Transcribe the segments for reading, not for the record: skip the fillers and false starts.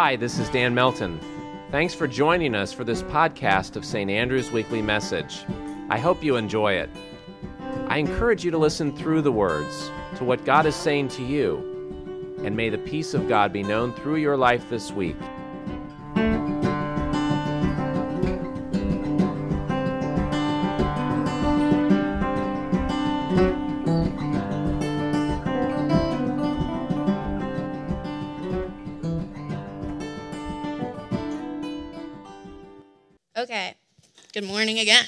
Hi, this is Dan Melton. Thanks for joining us for this podcast of St. Andrew's Weekly Message. I hope you enjoy it. I encourage you to listen through the words to what God is saying to you, and may the peace of God be known through your life this week. Okay, good morning again.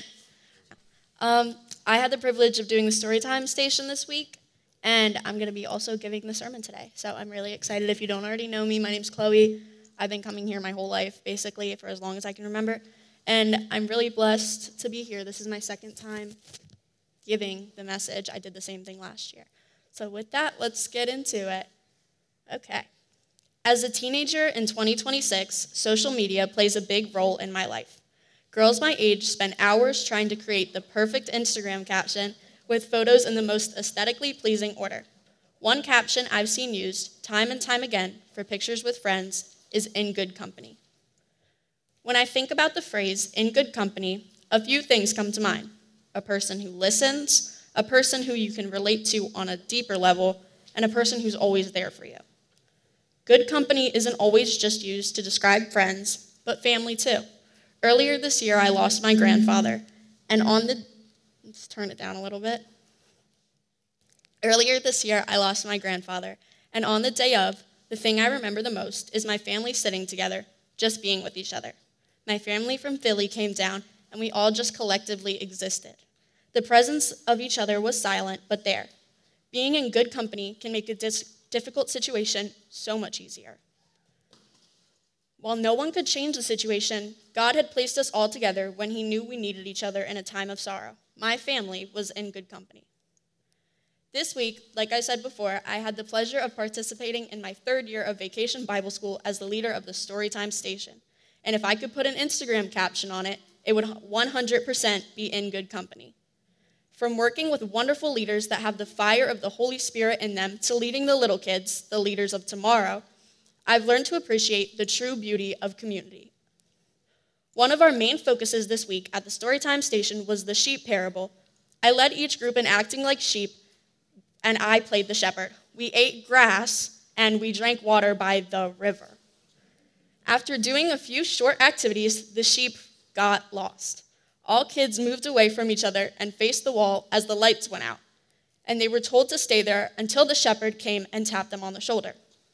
I had the privilege of doing the Storytime station this week, and I'm going to be also giving the sermon today. So I'm really excited. If you don't already know me, my name's Chloe. I've been coming here my whole life, basically, for as long as I can remember. And I'm really blessed to be here. This is my second time giving the message. I did the same thing last year. So with that, let's get into it. Okay. As a teenager in 2026, social media plays a big role in my life. Girls my age spend hours trying to create the perfect Instagram caption with photos in the most aesthetically pleasing order. One caption I've seen used time and time again for pictures with friends is "in good company." When I think about the phrase "in good company," a few things come to mind. A person who listens, a person who you can relate to on a deeper level, and a person who's always there for you. Good company isn't always just used to describe friends, but family too. Earlier this year, I lost my grandfather, and let's turn it down a little bit. Earlier this year, I lost my grandfather, and on the day of, the thing I remember the most is my family sitting together, just being with each other. My family from Philly came down, and we all just collectively existed. The presence of each other was silent, but there. Being in good company can make a difficult situation so much easier. While no one could change the situation, God had placed us all together when he knew we needed each other in a time of sorrow. My family was in good company. This week, like I said before, I had the pleasure of participating in my third year of Vacation Bible School as the leader of the Storytime station. And if I could put an Instagram caption on it, it would 100% be "in good company." From working with wonderful leaders that have the fire of the Holy Spirit in them to leading the little kids, the leaders of tomorrow, I've learned to appreciate the true beauty of community. One of our main focuses this week at the Storytime station was the sheep parable. I led each group in acting like sheep, and I played the shepherd. We ate grass, and we drank water by the river. After doing a few short activities, the sheep got lost. All kids moved away from each other and faced the wall as the lights went out, and they were told to stay there until the shepherd came and tapped them on the shoulder.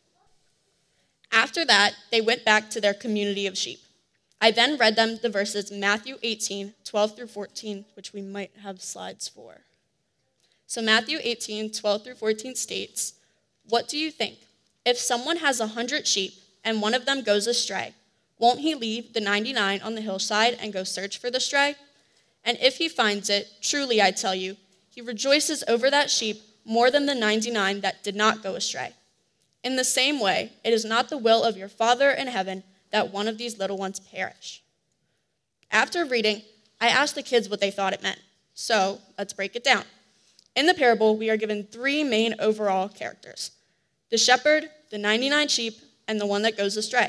After that, they went back to their community of sheep. I then read them the verses Matthew 18, 12 through 14, which we might have slides for. So Matthew 18, 12 through 14 states, "What do you think? If someone has 100 sheep and one of them goes astray, won't he leave the 99 on the hillside and go search for the stray? And if he finds it, truly I tell you, he rejoices over that sheep more than the 99 that did not go astray. In the same way, it is not the will of your Father in heaven that one of these little ones perish." After reading, I asked the kids what they thought it meant. So let's break it down. In the parable, we are given three main overall characters: the shepherd, the 99 sheep, and the one that goes astray.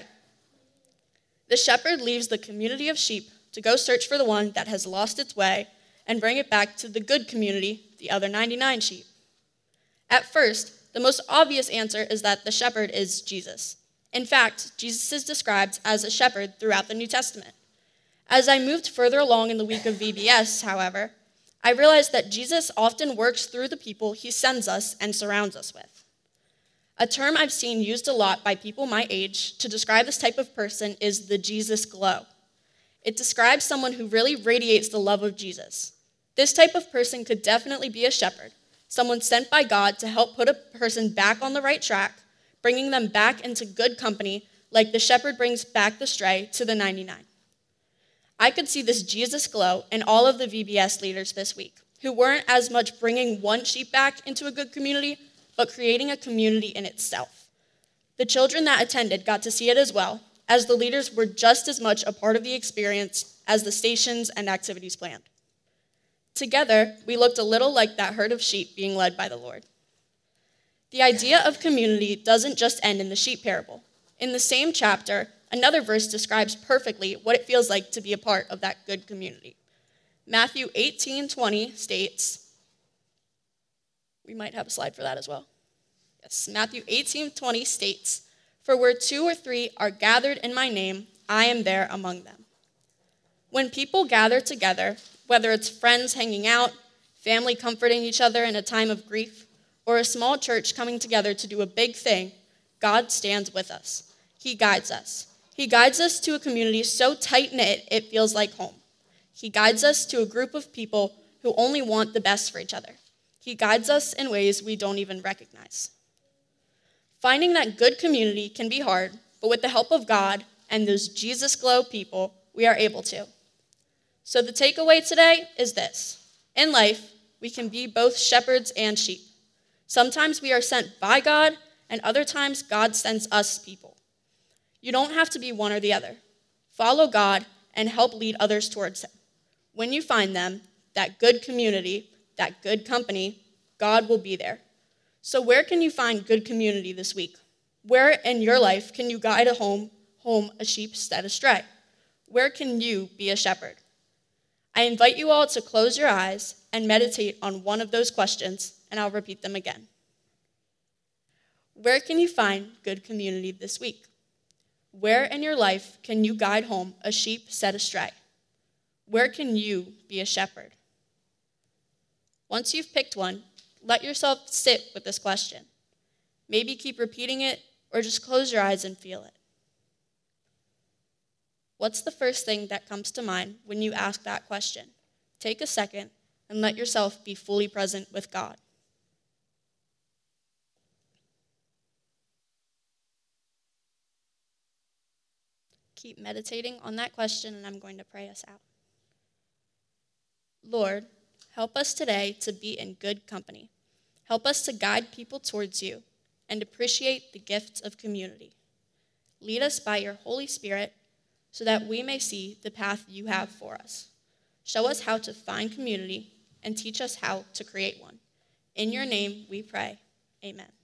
The shepherd leaves the community of sheep to go search for the one that has lost its way and bring it back to the good community, the other 99 sheep. At first, the most obvious answer is that the shepherd is Jesus. In fact, Jesus is described as a shepherd throughout the New Testament. As I moved further along in the week of VBS, however, I realized that Jesus often works through the people he sends us and surrounds us with. A term I've seen used a lot by people my age to describe this type of person is the Jesus glow. It describes someone who really radiates the love of Jesus. This type of person could definitely be a shepherd, someone sent by God to help put a person back on the right track, bringing them back into good company, like the shepherd brings back the stray to the 99. I could see this Jesus glow in all of the VBS leaders this week, who weren't as much bringing one sheep back into a good community, but creating a community in itself. The children that attended got to see it as well, as the leaders were just as much a part of the experience as the stations and activities planned. Together, we looked a little like that herd of sheep being led by the Lord. The idea of community doesn't just end in the sheep parable. In the same chapter, another verse describes perfectly what it feels like to be a part of that good community. Matthew 18:20 states, we might have a slide for that as well. Yes, Matthew 18:20 states, "For where 2 or 3 are gathered in my name, I am there among them." When people gather together, whether it's friends hanging out, family comforting each other in a time of grief, or a small church coming together to do a big thing, God stands with us. He guides us. He guides us to a community so tight-knit it feels like home. He guides us to a group of people who only want the best for each other. He guides us in ways we don't even recognize. Finding that good community can be hard, but with the help of God and those Jesus Glow people, we are able to. So the takeaway today is this. In life, we can be both shepherds and sheep. Sometimes we are sent by God, and other times God sends us people. You don't have to be one or the other. Follow God and help lead others towards Him. When you find them, that good community, that good company, God will be there. So where can you find good community this week? Where in your life can you guide home a sheep set astray? Where can you be a shepherd? I invite you all to close your eyes and meditate on one of those questions, and I'll repeat them again. Where can you find good community this week? Where in your life can you guide home a sheep set astray? Where can you be a shepherd? Once you've picked one, let yourself sit with this question. Maybe keep repeating it, or just close your eyes and feel it. What's the first thing that comes to mind when you ask that question? Take a second and let yourself be fully present with God. Keep meditating on that question, and I'm going to pray us out. Lord, help us today to be in good company. Help us to guide people towards you and appreciate the gifts of community. Lead us by your Holy Spirit so that we may see the path you have for us. Show us how to find community and teach us how to create one. In your name we pray. Amen.